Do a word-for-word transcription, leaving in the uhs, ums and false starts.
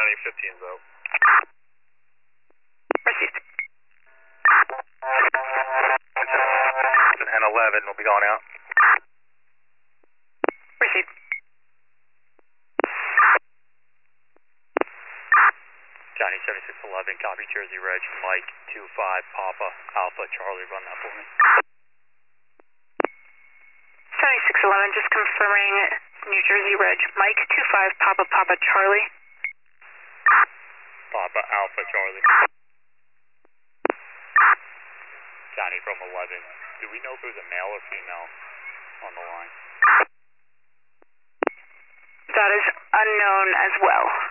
Johnny fifteen's out. Received. And eleven will be going out. Received. Johnny seventy-six eleven, copy Jersey Reg, Mike two five Papa Alpha Charlie, run that for me. seventy-six eleven, just confirming New Jersey Reg, Mike two five Papa Papa Charlie. Papa Alpha Charlie. Johnny from eleven, do we know if it was a male or female on the line? That is unknown as well.